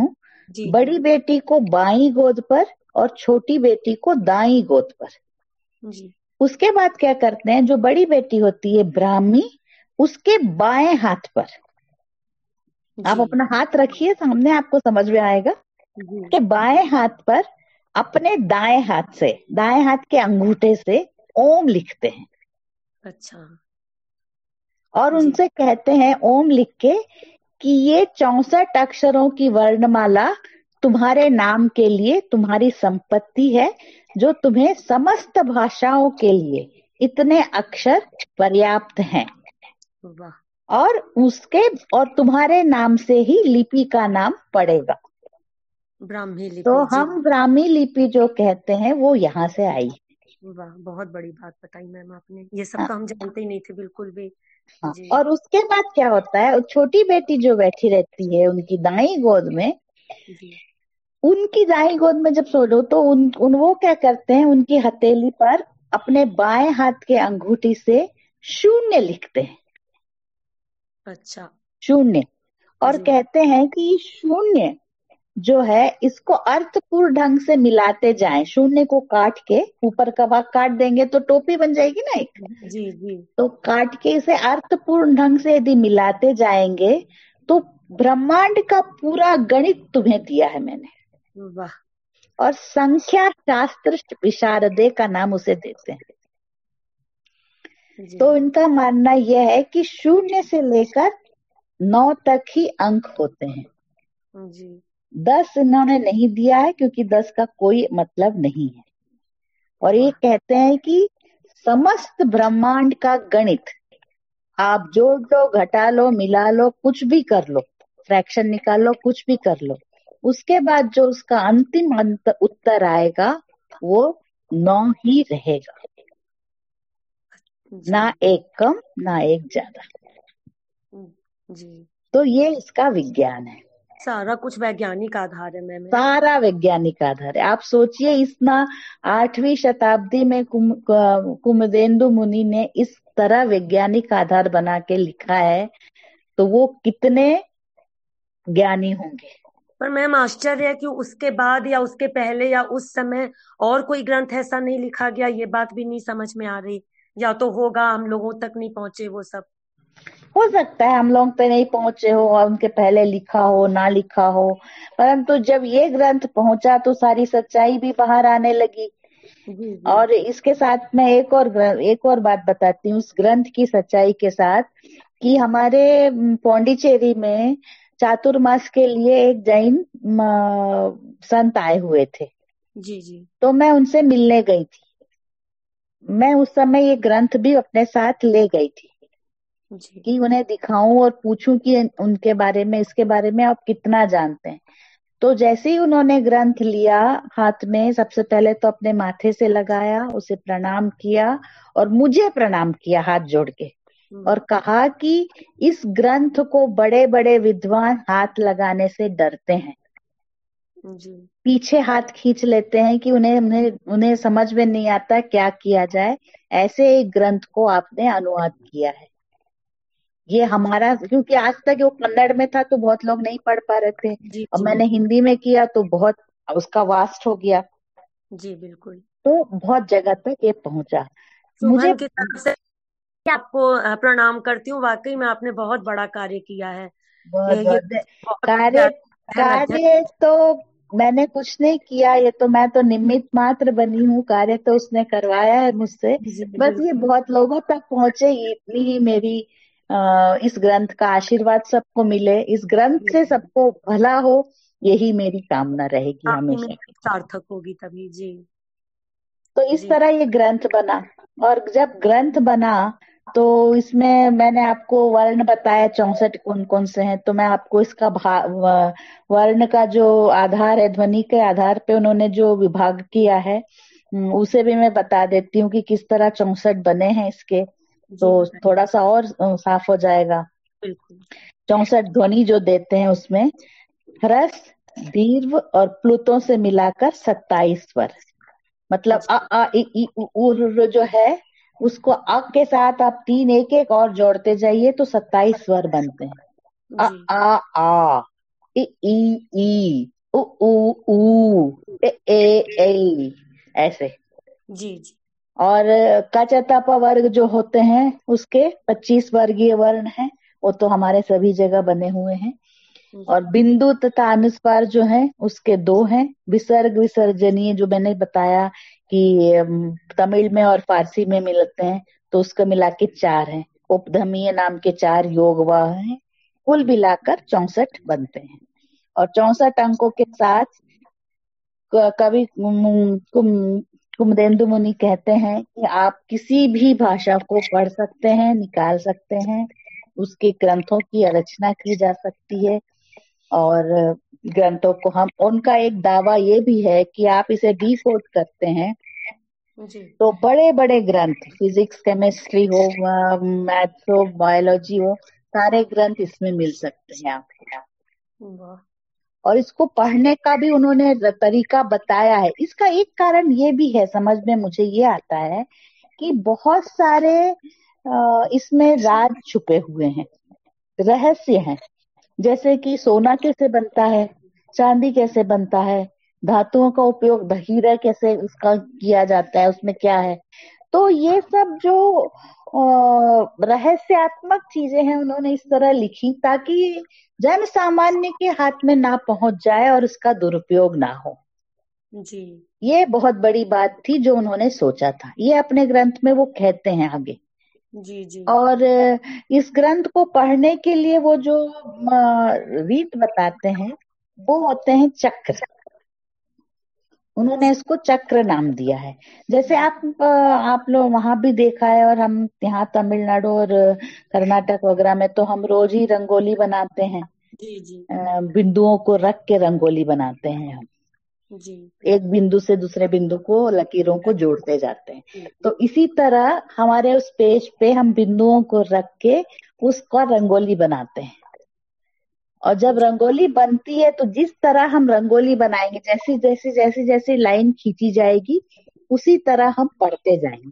जी बड़ी बेटी को बाईं गोद पर और छोटी बेटी को दाईं गोद पर। जी उसके बाद क्या करते हैं, जो बड़ी बेटी होती है ब्राह्मी, उसके बाएं हाथ पर आप जी अपना हाथ रखिए सामने, आपको समझ में आएगा जी। कि बाएं हाथ पर अपने दाएं हाथ के अंगूठे से ओम लिखते हैं अच्छा। और जी उनसे कहते हैं ओम लिख के कि ये 64 अक्षरों की वर्णमाला तुम्हारे नाम के लिए तुम्हारी संपत्ति है, जो तुम्हें समस्त भाषाओं के लिए इतने अक्षर पर्याप्त हैं। वाह। और उसके और तुम्हारे नाम से ही लिपि का नाम पड़ेगा। ब्राह्मी तो लिपि, जी। हम ब्राह्मी लिपि जो कहते हैं वो यहाँ से आई। वाह, बहुत बड़ी बात बताई मैम आपने, ये सब हाँ, तो हम जानते ही नहीं थे बिल्कुल भी। हाँ। जी और उसके बाद क्या होता है, छोटी बेटी जो बैठी रहती है उनकी दाई गोद में, जी। उनकी दाई गोद में जब सो लो तो उन वो क्या करते हैं, उनकी हथेली पर अपने बाएं हाथ के अंगूठी से शून्य लिखते हैं, अच्छा। शून्य। और जी कहते हैं कि ये शून्य जो है इसको अर्थपूर्ण ढंग से मिलाते जाएं। शून्य को काट के ऊपर का भाग काट देंगे तो टोपी बन जाएगी ना एक, जी जी। तो काट के इसे अर्थपूर्ण ढंग से यदि मिलाते जाएंगे तो ब्रह्मांड का पूरा गणित तुम्हें दिया है मैंने। वाह। और संख्या शास्त्र विशारदे का नाम उसे देते हैं। जी तो इनका मानना यह है कि शून्य से लेकर 9 तक ही अंक होते हैं। जी। 10 इन्होंने नहीं दिया है क्योंकि 10 का कोई मतलब नहीं है। और ये वाह। कहते हैं कि समस्त ब्रह्मांड का गणित आप जोड़ लो, घटा लो, मिला लो, कुछ भी कर लो, फ्रैक्शन निकाल लो, कुछ भी कर लो, उसके बाद जो उसका अंतिम उत्तर आएगा वो 9 ही रहेगा, जी ना एक कम ना एक ज्यादा। जी। तो ये इसका विज्ञान है, सारा कुछ वैज्ञानिक आधार है मैम। सारा वैज्ञानिक आधार है। आप सोचिए इतना 8वीं शताब्दी में कुमुदेन्दु मुनि ने इस तरह वैज्ञानिक आधार बना के लिखा है, तो वो कितने ज्ञानी होंगे। पर मैम आश्चर्य है कि उसके बाद या उसके पहले या उस समय और कोई ग्रंथ ऐसा नहीं लिखा गया, ये बात भी नहीं समझ में आ रही। या तो होगा, हम लोगों तक नहीं पहुंचे वो सब। हो सकता है हम लोग पे नहीं पहुंचे हो और उनके पहले लिखा हो ना लिखा हो, परंतु जब ये ग्रंथ पहुंचा तो सारी सच्चाई भी बाहर आने लगी। जी जी और इसके साथ मैं एक और बात बताती हूँ उस ग्रंथ की सच्चाई के साथ, कि हमारे पौंडीचेरी में चातुर्मास के लिए एक जैन संत आए हुए थे। जी जी तो मैं उनसे मिलने गई थी। मैं उस समय ये ग्रंथ भी अपने साथ ले गई थी जी। कि उन्हें दिखाऊं और पूछूं कि उनके बारे में, इसके बारे में आप कितना जानते हैं। तो जैसे ही उन्होंने ग्रंथ लिया हाथ में, सबसे पहले तो अपने माथे से लगाया, उसे प्रणाम किया और मुझे प्रणाम किया हाथ जोड़ के, और कहा कि इस ग्रंथ को बड़े बड़े विद्वान हाथ लगाने से डरते हैं, जी। पीछे हाथ खींच लेते हैं कि उन्हें उन्हें उन्हें समझ में नहीं आता क्या किया जाए। ऐसे एक ग्रंथ को आपने अनुवाद किया है। ये हमारा, क्योंकि आज तक वो कन्नड़ में था तो बहुत लोग नहीं पढ़ पा रहे थे, जी और जी मैंने हिंदी में किया तो बहुत उसका वास्ट हो गया, जी बिल्कुल। तो बहुत जगह तक ये पहुंचा। मुझे शुभन की तरफ से आपको प्रणाम करती हूँ, वाकई में आपने बहुत बड़ा कार्य किया है। बहुत ये बहुत बहुत कार्य पहल कार्य अध्ययन। तो मैंने कुछ नहीं किया, ये तो मैं तो निमित्त मात्र बनी हूँ, कार्य तो उसने करवाया है मुझसे। जी बस ये बिल्कुल। बहुत लोगों तक पहुंचे, ये इतनी ही मेरी इस ग्रंथ का आशीर्वाद सबको मिले, इस ग्रंथ से सबको भला हो, यही मेरी कामना रहेगी आपकी हमेशा। मेहनत सार्थक होगी तभी। जी तो इस जी तरह ये ग्रंथ बना। और जब ग्रंथ बना तो इसमें मैंने आपको वर्ण बताया 64 कौन कौन से हैं, तो मैं आपको इसका वर्ण का जो आधार है, ध्वनि के आधार पे उन्होंने जो विभाग किया है, उसे भी मैं बता देती हूँ कि किस तरह 64 बने हैं इसके, जी तो बताइए। थोड़ा सा और साफ हो जाएगा। बिल्कुल। 64 ध्वनि जो देते हैं उसमें ह्रस्व, दीर्घ और प्लुतों से मिलाकर 27 स्वर। मतलब जी अ इ ई उ ऊ जो है उसको अ के साथ आप 3 एक एक और जोड़ते जाइए तो 27 स्वर बनते हैं। अ जी आ इ ई उ ऊ ऊ ए ऐसे। जी जी और कचतप वर्ग जो होते हैं उसके 25 वर्गीय वर्ण हैं, वो तो हमारे सभी जगह बने हुए हैं। जी और बिंदु तथा अनुस्वार जो है उसके 2 हैं। विसर्ग विसर्जनीय जो मैंने बताया कि तमिल में और फारसी में मिलते हैं, तो उसको मिला के 4 हैं। उपधमीय नाम के 4 योगवाह हैं। कुल मिलाकर 64 बनते हैं। और 64 अंकों के साथ कवि कुमुदेंदु मुनि कहते हैं कि आप किसी भी भाषा को पढ़ सकते हैं, निकाल सकते हैं, उसके ग्रंथों की रचना की जा सकती है। और ग्रंथों को हम, उनका एक दावा ये भी है कि आप इसे डिकोड करते हैं जी। तो बड़े बड़े ग्रंथ, फिजिक्स केमिस्ट्री हो, मैथ्स हो, बायोलॉजी हो, सारे ग्रंथ इसमें मिल सकते हैं आपको। वाह। और इसको पढ़ने का भी उन्होंने तरीका बताया है। इसका एक कारण ये भी है, समझ में मुझे ये आता है कि बहुत सारे इसमें राज छुपे हुए हैं, रहस्य हैं। जैसे कि सोना कैसे बनता है, चांदी कैसे बनता है, धातुओं का उपयोग, हीरा कैसे उसका किया जाता है, उसमें क्या है। तो ये सब जो रहस्यात्मक चीजें हैं उन्होंने इस तरह लिखी ताकि जन सामान्य के हाथ में ना पहुंच जाए और उसका दुरुपयोग ना हो। जी ये बहुत बड़ी बात थी जो उन्होंने सोचा था, ये अपने ग्रंथ में वो कहते हैं आगे। जी जी और इस ग्रंथ को पढ़ने के लिए वो जो रीत बताते हैं वो होते हैं चक्र। उन्होंने इसको चक्र नाम दिया है। जैसे आप लोग वहां भी देखा है, और हम यहाँ तमिलनाडु और कर्नाटक वगैरह में तो हम रोज ही रंगोली बनाते हैं। जी जी बिंदुओं को रख के रंगोली बनाते हैं हम। जी एक बिंदु से दूसरे बिंदु को, लकीरों को जोड़ते जाते हैं। तो इसी तरह हमारे उस पेज पे हम बिंदुओं को रख के उसका रंगोली बनाते हैं। और जब रंगोली बनती है तो जिस तरह हम रंगोली बनाएंगे, जैसी जैसी जैसी जैसी लाइन खींची जाएगी उसी तरह हम पढ़ते जाएंगे।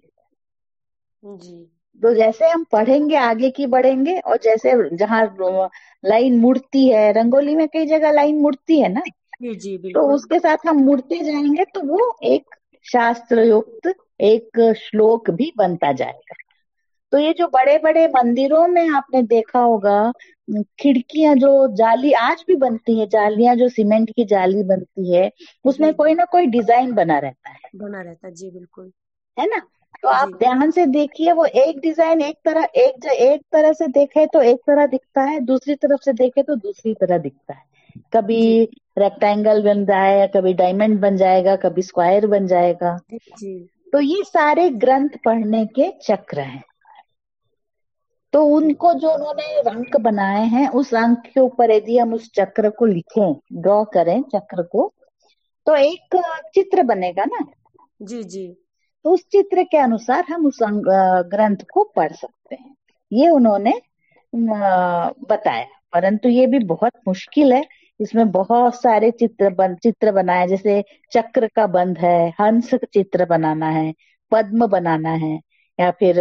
जी तो जैसे हम पढ़ेंगे आगे की बढ़ेंगे, और जैसे जहाँ लाइन मुड़ती है, रंगोली में कई जगह लाइन मुड़ती है ना, जी जी तो बिल्कुल। उसके साथ हम मुड़ते जाएंगे तो वो एक शास्त्र युक्त एक श्लोक भी बनता जाएगा। तो ये जो बड़े बड़े मंदिरों में आपने देखा होगा, खिड़कियां जो जाली आज भी बनती है, जालियां जो सीमेंट की जाली बनती है, उसमें जी कोई ना कोई डिजाइन बना रहता बना रहता है, जी बिल्कुल। है ना। तो आप जी ध्यान से देखिए, वो एक डिजाइन एक तरह, एक तरह से देखे तो एक तरह दिखता है, दूसरी तरफ से देखे तो दूसरी तरह दिखता है। कभी जी रेक्टेंगल बन जाएगा, कभी डायमंड बन जाएगा, कभी स्क्वायर बन जाएगा। जी तो ये सारे ग्रंथ पढ़ने के चक्र हैं। तो उनको जो उन्होंने अंक बनाए हैं, उस अंक के ऊपर यदि हम उस चक्र को लिखें, ड्रॉ करें चक्र को, तो एक चित्र बनेगा ना। जी जी तो उस चित्र के अनुसार हम उस ग्रंथ को पढ़ सकते हैं। ये उन्होंने बताया। परंतु ये भी बहुत मुश्किल है। इसमें बहुत सारे चित्र बनाए, जैसे चक्र का बंध है, हंस का चित्र बनाना है, पद्म बनाना है, या फिर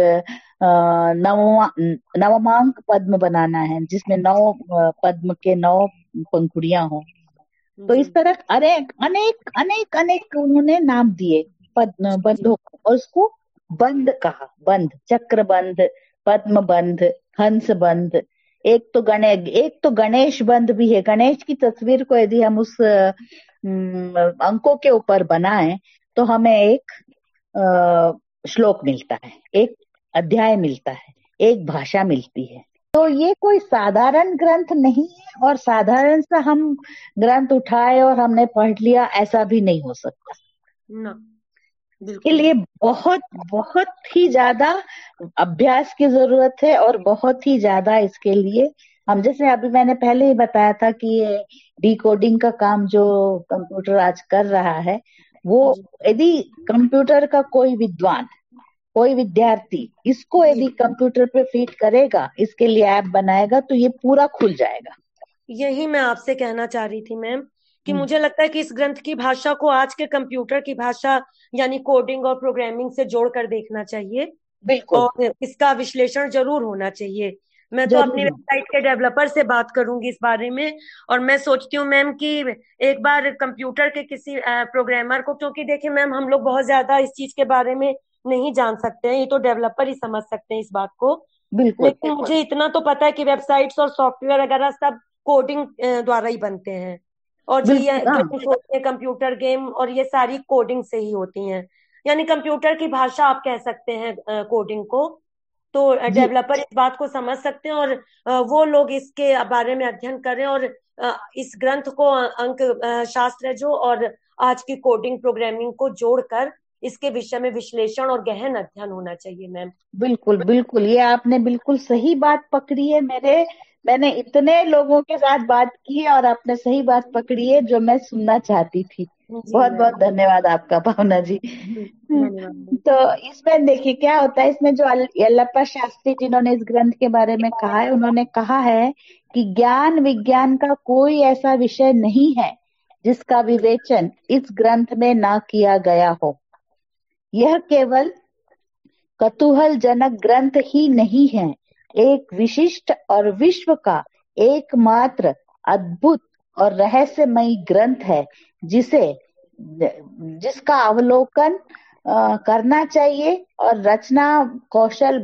नवमांक पद्म बनाना है जिसमें 9 पद्म के 9 पंखुड़ियां हो। तो जी इस तरह अनेक अनेक अनेक अनेक उन्होंने नाम दिए पद्म जी बंधों को, और उसको बंध कहा। बंध, चक्र बंध, पद्म बंध, हंस बंध। एक तो गणेश बंध भी है। गणेश की तस्वीर को यदि हम उस अंकों के ऊपर बनाएं तो हमें एक श्लोक मिलता है, एक अध्याय मिलता है, एक भाषा मिलती है। तो ये कोई साधारण ग्रंथ नहीं है, और साधारण सा हम ग्रंथ उठाए और हमने पढ़ लिया ऐसा भी नहीं हो सकता। ना के बिल्कुल। लिए बहुत बहुत ही ज्यादा अभ्यास की जरूरत है, और बहुत ही ज्यादा इसके लिए हम, जैसे अभी मैंने पहले ही बताया था कि ये डिकोडिंग का काम जो कंप्यूटर आज कर रहा है, वो जी यदि कंप्यूटर का कोई विद्वान, कोई विद्यार्थी इसको जी यदि कंप्यूटर पे फीड करेगा, इसके लिए ऐप बनाएगा, तो ये पूरा खुल जाएगा। यही मैं आपसे कहना चाह रही थी मैम, कि हम्म, मुझे लगता है कि इस ग्रंथ की भाषा को आज के कंप्यूटर की भाषा यानी कोडिंग और प्रोग्रामिंग से जोड़कर देखना चाहिए, बिल्कुल। और इसका विश्लेषण जरूर होना चाहिए। मैं तो जरूर अपनी मैम। वेबसाइट के डेवलपर से बात करूंगी इस बारे में। और मैं सोचती हूँ मैम कि एक बार कंप्यूटर के किसी प्रोग्रामर को, क्योंकि देखिए मैम हम लोग बहुत ज्यादा इस चीज के बारे में नहीं जान सकते हैं, ये तो डेवलपर ही समझ सकते हैं इस बात को। बिल्कुल लेकिन मुझे इतना तो पता है कि वेबसाइट्स और सॉफ्टवेयर वगैरह सब कोडिंग द्वारा ही बनते हैं। और जो ये बिल्कुल। हाँ गेम्स होते हैं, कंप्यूटर गेम, और ये सारी कोडिंग से ही होती हैं। यानी कंप्यूटर की भाषा आप कह सकते हैं कोडिंग को। तो जी। डेवलपर इस बात को समझ सकते हैं, और वो लोग इसके बारे में अध्ययन करें, और इस ग्रंथ को अंक शास्त्र है जो, और आज की कोडिंग प्रोग्रामिंग को जोड़कर इसके विषय में विश्लेषण और गहन अध्ययन होना चाहिए मैम। बिल्कुल बिल्कुल, ये आपने बिल्कुल सही बात पकड़ी है। मैंने इतने लोगों के साथ बात की है और आपने सही बात पकड़ी है जो मैं सुनना चाहती थी। जी बहुत बहुत मैम। धन्यवाद आपका भावना जी। धन्यवाद मैम। तो इसमें देखिए क्या होता है, इसमें जो यल्लप्पा शास्त्री जिन्होंने इस ग्रंथ के बारे में कहा है, उन्होंने कहा है कि ज्ञान विज्ञान का कोई ऐसा विषय नहीं है जिसका विवेचन इस ग्रंथ में ना किया गया हो। यह केवल कतूहलजनक ग्रंथ ही नहीं है, एक विशिष्ट और विश्व का एकमात्र अद्भुत और रहस्यमयी ग्रंथ है, जिसे जिसका अवलोकन करना चाहिए, और रचना कौशल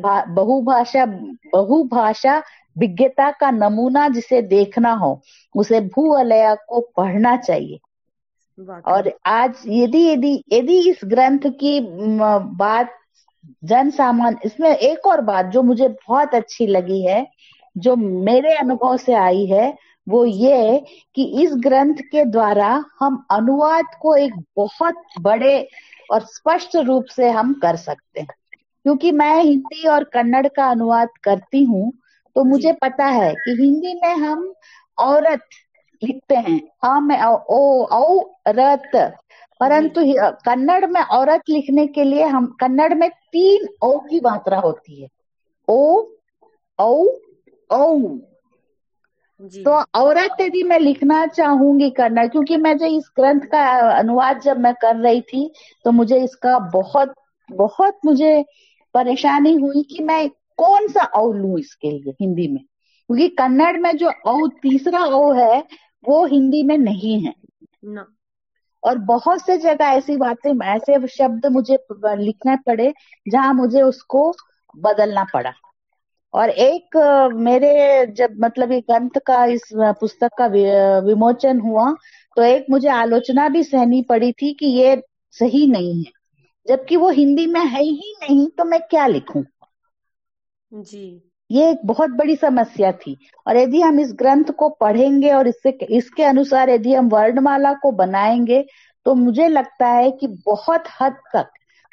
बहुभाषा विज्ञता का नमूना जिसे देखना हो, उसे भूअलया को पढ़ना चाहिए। वाकई। और आज यदि यदि यदि इस ग्रंथ की बात जन सामान्य, इसमें एक और बात जो मुझे बहुत अच्छी लगी है, जो मेरे अनुभव से आई है, वो ये कि इस ग्रंथ के द्वारा हम अनुवाद को एक बहुत बड़े और स्पष्ट रूप से हम कर सकते हैं। क्योंकि मैं हिंदी और कन्नड़ का अनुवाद करती हूँ, तो जी मुझे पता है कि हिंदी में हम औरत लिखते हैं, हाँ मैं ओ औ रत, जी परंतु कन्नड़ में औरत लिखने के लिए हम कन्नड़ में 3 ओ की मात्रा होती है। ओ, औ, औ। जी। तो औरत यदि मैं लिखना चाहूंगी कन्नड़, क्योंकि मैं जो इस ग्रंथ का अनुवाद जब मैं कर रही थी, तो मुझे इसका बहुत बहुत मुझे परेशानी हुई कि मैं कौन सा औ लूं इसके लिए हिंदी में, क्योंकि कन्नड़ में जो औ तीसरा ओ है वो हिंदी में नहीं है। ना। और बहुत से जगह ऐसी बातें, ऐसे शब्द मुझे लिखने पड़े जहां मुझे उसको बदलना पड़ा। और एक मेरे जब मतलब ये ग्रंथ का इस पुस्तक का विमोचन हुआ, तो एक मुझे आलोचना भी सहनी पड़ी थी कि ये सही नहीं है, जबकि वो हिंदी में है ही नहीं, तो मैं क्या लिखूं। जी ये एक बहुत बड़ी समस्या थी। और यदि हम इस ग्रंथ को पढ़ेंगे और इसके अनुसार यदि हम वर्णमाला को बनाएंगे, तो मुझे लगता है कि बहुत हद तक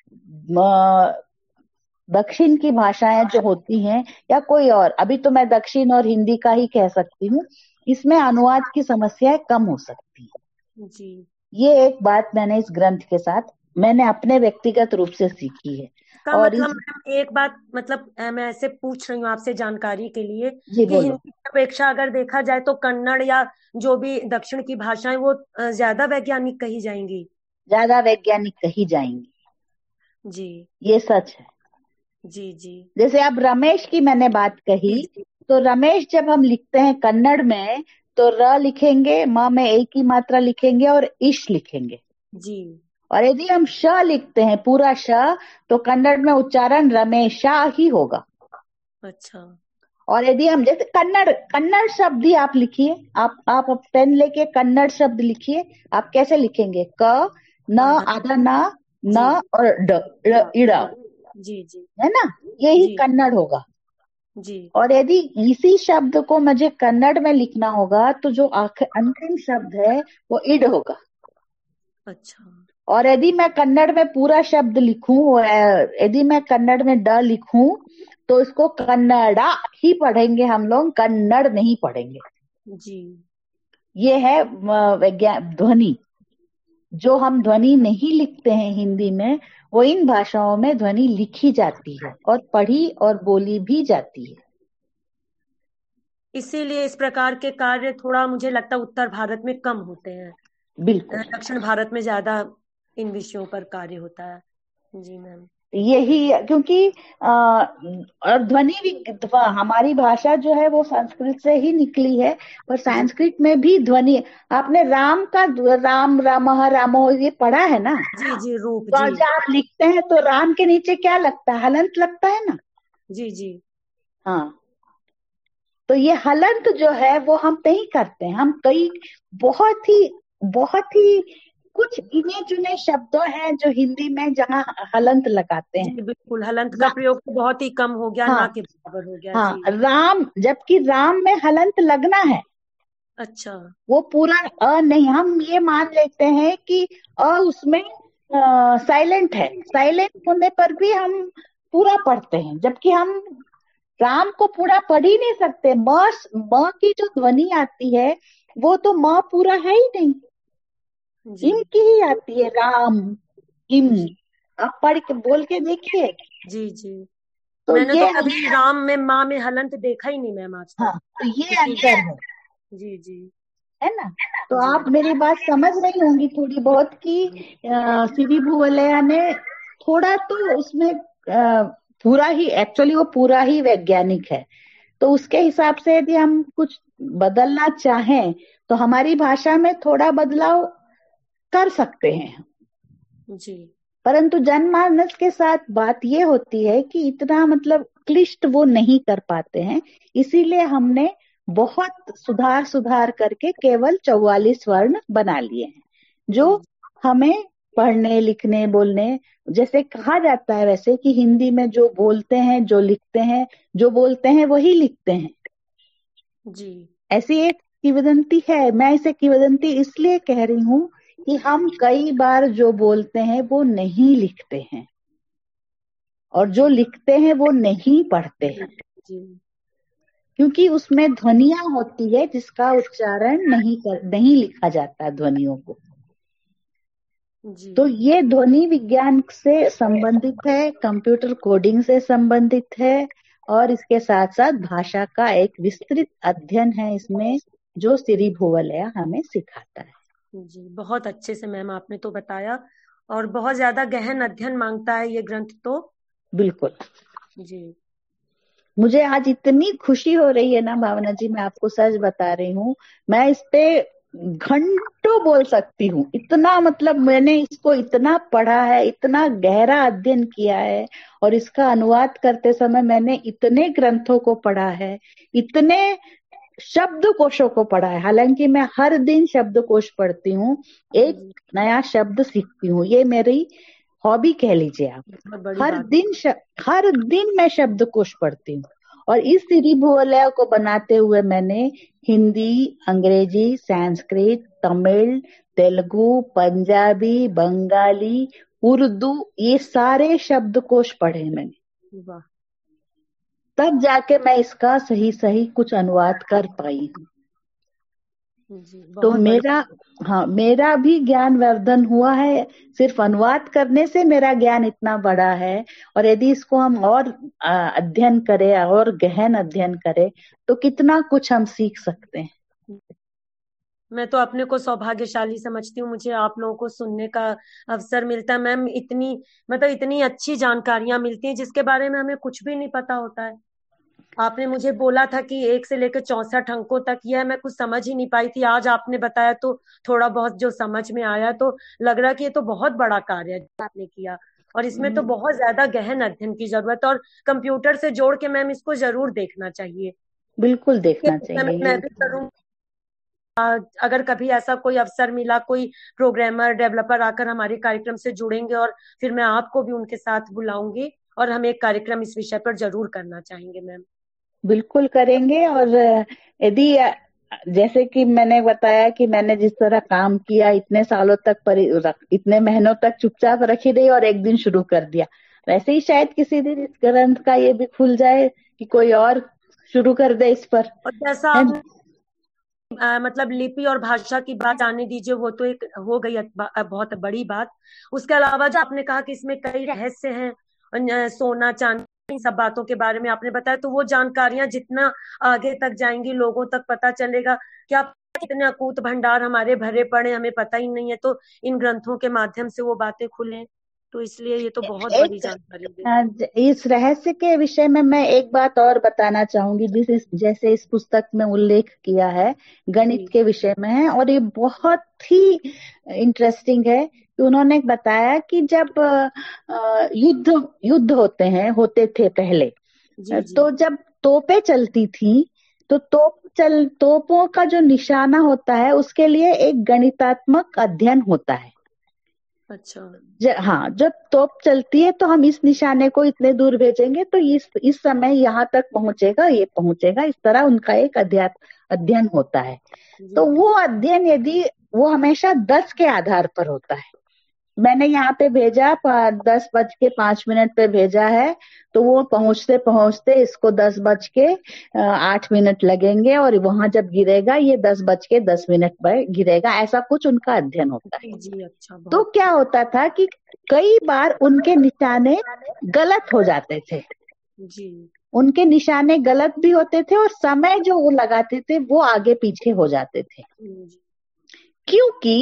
दक्षिण की भाषाएं जो होती हैं, या कोई और, अभी तो मैं दक्षिण और हिंदी का ही कह सकती हूँ, इसमें अनुवाद की समस्याएं कम हो सकती हैं। जी। ये एक बात मैंने इस ग्रंथ के साथ मैंने अपने व्यक्तिगत रूप से सीखी है। का और मतलब इस मैम एक बात, मतलब मैं ऐसे पूछ रही हूँ आपसे जानकारी के लिए, जी कि बोलो। हिंदी की अपेक्षा अगर देखा जाए तो कन्नड़ या जो भी दक्षिण की भाषाएं वो ज्यादा वैज्ञानिक कही जाएंगी। ज्यादा वैज्ञानिक कही जाएंगी, जी ये सच है। जी जी। जैसे अब रमेश की मैंने बात जी कही, जी तो रमेश जब हम लिखते हैं कन्नड़ में, तो र लिखेंगे, म में एक ही मात्रा लिखेंगे और इश लिखेंगे। जी। और यदि हम श लिखते हैं पूरा श, तो कन्नड़ में उच्चारण रमेशा ही होगा। अच्छा। और यदि हम जैसे कन्नड़ कन्नड़ शब्द ही आप लिखिए, आप पेन लेके कन्नड़ शब्द लिखिए, आप कैसे लिखेंगे? क, न, आधा। आधा न, न जी। और इड़ा, जी जी है ना? यही जी कन्नड़ होगा। जी। और यदि इसी शब्द को मुझे कन्नड़ में लिखना होगा, तो जो अंतिम शब्द है वो इड होगा। अच्छा। और यदि मैं कन्नड़ में पूरा शब्द लिखूं, यदि मैं कन्नड़ में ड लिखूं, तो इसको कन्नड़ा ही पढ़ेंगे हम लोग, कन्नड़ नहीं पढ़ेंगे। जी। ये है विज्ञान ध्वनि। जो हम ध्वनि नहीं लिखते हैं हिंदी में, वो इन भाषाओं में ध्वनि लिखी जाती है और पढ़ी और बोली भी जाती है। इसीलिए इस प्रकार के कार्य थोड़ा मुझे लगता है उत्तर भारत में कम होते हैं। बिल्कुल। दक्षिण भारत में ज्यादा इन विषयों पर कार्य होता है। जी मैम। यही क्योंकि और हमारी भाषा जो है वो संस्कृत से ही निकली है, पर जी संस्कृत में भी ध्वनि। आपने राम का राम रामः रामो ये पढ़ा है ना? जी जी, रूप तो जी। जब आप लिखते हैं तो राम के नीचे क्या लगता है? हलंत लगता है ना? जी जी हाँ, तो ये हलंत जो है वो हम नहीं करते हैं। हम कई बहुत ही बहुत ही कुछ गिने चुने शब्दों हैं जो हिंदी में जहाँ हलंत लगाते हैं। जी, बिल्कुल हलंत का रा, प्रयोग तो बहुत ही कम हो गया, ना हाँ के बराबर हो गया हाँ, जी। राम, जबकि राम में हलंत लगना है। अच्छा। वो पूरा नहीं, हम ये मान लेते हैं कि उसमें साइलेंट है, साइलेंट होने पर भी हम पूरा पढ़ते हैं, जबकि हम राम को पूरा पढ़ ही नहीं सकते। म की जो ध्वनि आती है वो तो म पूरा है ही नहीं, जी इम की ही आती है, राम, इम। जी आप पढ़ के बोल के देखिए। जी जी। तो मैंने तो ये कभी राम में माँ में हलंत देखा ही नहीं मैम आज तक। हाँ, तो ये इसी अंतर है जी जी है ना? तो जी आप मेरी बात समझ रही होंगी थोड़ी बहुत कि सीवी भूवलैया ने थोड़ा तो उसमें पूरा ही, एक्चुअली वो पूरा ही वैज्ञानिक है। तो उसके हिसाब से यदि हम कुछ बदलना चाहें तो हमारी भाषा में थोड़ा बदलाव कर सकते हैं। जी परंतु जनमानस के साथ बात ये होती है कि इतना मतलब क्लिष्ट वो नहीं कर पाते हैं। इसीलिए हमने बहुत सुधार सुधार करके केवल 44 वर्ण बना लिए हैं, जो जी हमें पढ़ने लिखने बोलने, जैसे कहा जाता है वैसे कि हिंदी में जो बोलते हैं जो लिखते हैं, जो बोलते हैं वही लिखते हैं, जी ऐसी एक किंवदंती है। मैं इसे किंवदंती इसलिए कह रही हूँ कि हम कई बार जो बोलते हैं वो नहीं लिखते हैं, और जो जी लिखते हैं वो नहीं पढ़ते हैं, जी क्योंकि उसमें ध्वनियां होती है जिसका उच्चारण नहीं लिखा जाता ध्वनियों को। जी तो ये ध्वनि विज्ञान से संबंधित है, कंप्यूटर कोडिंग से संबंधित है, और इसके साथ साथ भाषा का एक विस्तृत अध्ययन है इसमें, जो सिरी भुवलया हमें सिखाता है। जी, बहुत अच्छे से मैम आपने तो बताया। और बहुत ज्यादा गहन अध्ययन मांगता है ये ग्रंथ तो। बिल्कुल। जी मुझे आज इतनी खुशी हो रही है ना भावना जी, मैं आपको सच बता रही हूँ। मैं इस पे घंटों बोल सकती हूँ, इतना मतलब मैंने इसको इतना पढ़ा है, इतना गहरा अध्ययन किया है, और इसका अनुवाद करते समय मैंने इतने ग्रंथों को पढ़ा है, इतने शब्दकोशों को पढ़ा है। हालांकि मैं हर दिन शब्दकोश पढ़ती हूँ, एक जी, नया शब्द सीखती हूँ, ये मेरी हॉबी कह लीजिए आप। बहुत बड़ी हर बात। दिन हर दिन मैं शब्दकोश पढ़ती हूँ। और इस सिरी भुवलया को बनाते हुए मैंने हिंदी, अंग्रेजी, संस्कृत, तमिल, तेलुगु, पंजाबी, बंगाली, उर्दू, ये सारे शब्दकोश पढ़े मैंने। वाह। तब जाके मैं इसका सही सही कुछ अनुवाद कर पाई हूँ। जी, तो बहुत बड़ी। हाँ, मेरा भी ज्ञान वर्धन हुआ है, सिर्फ अनुवाद करने से मेरा ज्ञान इतना बड़ा है। और यदि इसको हम और अध्ययन करें और गहन अध्ययन करें तो कितना कुछ हम सीख सकते हैं। मैं तो अपने को सौभाग्यशाली समझती हूँ, मुझे आप लोगों को सुनने का अवसर मिलता है मैम। इतनी मतलब इतनी अच्छी जानकारियां मिलती हैं जिसके बारे में हमें कुछ भी नहीं पता होता है। आपने मुझे बोला था कि 1 से लेकर 64 अंकों तक, यह मैं कुछ समझ ही नहीं पाई थी। आज आपने बताया तो थोड़ा बहुत जो समझ में आया, तो लग रहा कि ये तो बहुत बड़ा कार्य है जो आपने किया। और इसमें तो बहुत ज्यादा गहन अध्ययन की जरूरत है, और कंप्यूटर से जोड़ के मैम इसको जरूर देखना चाहिए। बिल्कुल इसके देखना विषय में चाहिए मैं ये। भी करूँ। अगर कभी ऐसा कोई अवसर मिला, कोई प्रोग्रामर डेवलपर आकर हमारे कार्यक्रम से जुड़ेंगे, और फिर मैं आपको भी उनके साथ बुलाऊंगी, और हम एक कार्यक्रम इस विषय पर जरूर करना चाहेंगे मैम। बिल्कुल करेंगे। और यदि जैसे कि मैंने बताया कि मैंने जिस तरह काम किया इतने सालों तक, इतने महीनों तक चुपचाप रखी रही और एक दिन शुरू कर दिया, वैसे ही शायद किसी दिन इस ग्रंथ का ये भी खुल जाए कि कोई और शुरू कर दे इस पर, और जैसा है आप ना? मतलब लिपि और भाषा की बात आने दीजिए, वो तो एक हो गई बहुत बड़ी बात। उसके अलावा जो आपने कहा कि इसमें कई रहस्य हैं, सोना चांदी, इन सब बातों के बारे में आपने बताया, तो वो जानकारियां जितना आगे तक जाएंगी लोगों तक पता चलेगा। क्या पता कितने अकूत भंडार हमारे भरे पड़े, हमें पता ही नहीं है, तो इन ग्रंथों के माध्यम से वो बातें खुले। तो इसलिए ये तो बहुत बड़ी एक जानकारी दे। इस रहस्य के विषय में मैं एक बात और बताना चाहूंगी, जैसे इस पुस्तक में उल्लेख किया है, गणित जी के विषय में है, और ये बहुत ही इंटरेस्टिंग है कि उन्होंने बताया कि जब युद्ध युद्ध होते थे पहले, जी जी। तो जब तोपें चलती थी, तो तोपों का जो निशाना होता है उसके लिए एक गणितात्मक अध्ययन होता है। अच्छा। हाँ, जब तोप चलती है तो हम इस निशाने को इतने दूर भेजेंगे तो इस समय यहाँ तक पहुंचेगा, ये पहुंचेगा, इस तरह उनका एक अध्ययन होता है। जी तो जी। वो अध्ययन यदि वो हमेशा 10 के आधार पर होता है। मैंने यहाँ पे भेजा 10:05 पे भेजा है, तो वो पहुंचते पहुंचते इसको 10:08 लगेंगे, और वहां जब गिरेगा ये 10:10 पर गिरेगा, ऐसा कुछ उनका अध्ययन होता है। जी जी। अच्छा, तो बहुत। क्या होता था कि कई बार उनके निशाने गलत हो जाते थे, जी उनके निशाने गलत भी होते थे, और समय जो वो लगाते थे वो आगे पीछे हो जाते थे, जी क्योंकि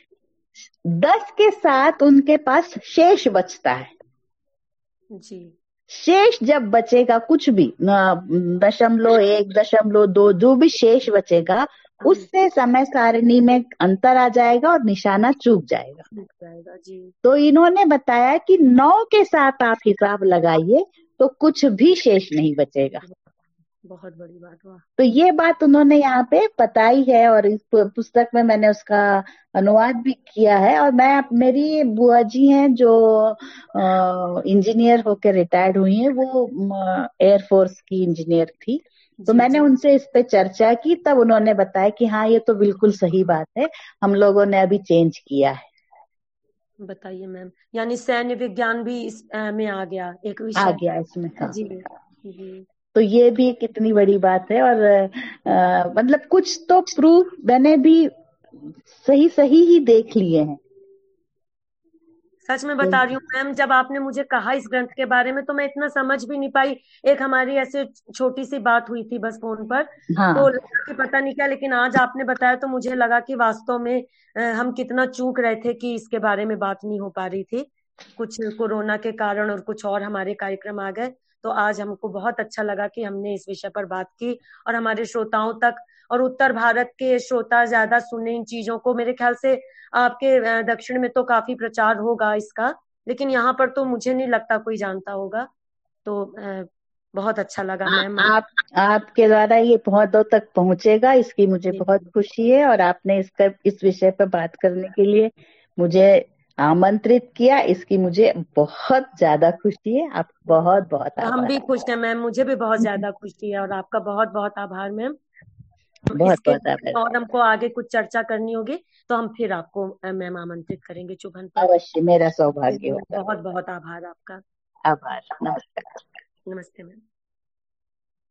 10 के साथ उनके पास शेष बचता है। जी। शेष जब बचेगा कुछ भी 0.1, 0.2, जो भी शेष बचेगा, जी उससे समय सारणी में अंतर आ जाएगा और निशाना चूक जाएगा। ठीक रहेगा जी। तो इन्होंने बताया कि 9 के साथ आप हिसाब लगाइए तो कुछ भी शेष नहीं बचेगा। बहुत बड़ी बात, वाह। तो ये बात उन्होंने यहाँ पे बताई है, और इस पुस्तक में मैंने उसका अनुवाद भी किया है। और मेरी बुआ जी हैं जो इंजीनियर होकर रिटायर्ड हुई हैं, वो एयरफोर्स की इंजीनियर थी। तो जी मैंने जी। उनसे इस पे चर्चा की, तब उन्होंने बताया कि हाँ, ये तो बिल्कुल सही बात है, हम लोगों ने अभी चेंज किया है। बताइए मैम, यानी सैन्य विज्ञान भी इस में आ गया एक आ विषय। गया इसमें, हाँ। जी जी। तो ये भी कितनी बड़ी बात है। और मतलब कुछ तो प्रूफ मैंने भी सही सही ही देख लिए हैं। सच में तो बता रही हूँ मैम, जब आपने मुझे कहा इस ग्रंथ के बारे में तो मैं इतना समझ भी नहीं पाई। एक हमारी ऐसे छोटी सी बात हुई थी बस फोन पर, तो हाँ, लगा कि पता नहीं क्या, लेकिन आज आपने बताया तो मुझे लगा कि वास्तव में हम कितना चूक रहे थे कि इसके बारे में बात नहीं हो पा रही थी। कुछ कोरोना के कारण और कुछ और हमारे कार्यक्रम आ गए। तो आज हमको बहुत अच्छा लगा कि हमने इस विषय पर बात की, और हमारे श्रोताओं तक, और उत्तर भारत के श्रोता ज्यादा सुने इन चीजों को। मेरे ख्याल से आपके दक्षिण में तो काफी प्रचार होगा इसका, लेकिन यहाँ पर तो मुझे नहीं लगता कोई जानता होगा। तो बहुत अच्छा लगा मैम आप आपके द्वारा ये बहुतों तक पहुंचेगा, इसकी मुझे बहुत जी। खुशी है। और आपने इस विषय पर बात करने के लिए मुझे आमंत्रित किया, इसकी मुझे बहुत ज्यादा खुशी है। आप बहुत बहुत तो हम आभार। भी खुश हैं मैम, मुझे भी बहुत ज्यादा खुशी है, और आपका बहुत बहुत आभार मैम। बहुत इसके बहुत आभार। और हमको आगे कुछ चर्चा करनी होगी तो हम फिर आपको मैम आमंत्रित करेंगे चुभन पर। अवश्य, मेरा इसके सौभाग्य लिए होगा। बहुत बहुत आभार आपका। आभार, नमस्कार। नमस्ते मैम।